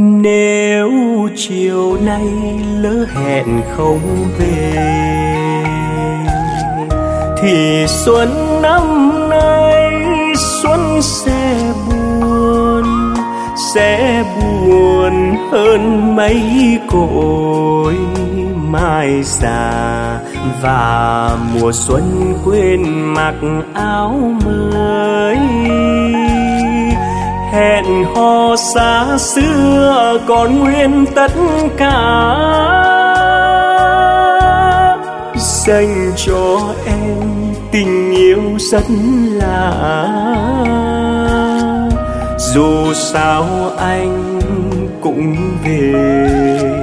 Nếu chiều nay lỡ hẹn không về thì xuân năm nay xuân sẽ buồn hơn mấy cội mai già, và mùa xuân quên mặc áo mới. Hẹn hò xa xưa còn nguyên tất cả, dành cho em tình yêu rất lạ. Dù sao anh cũng về.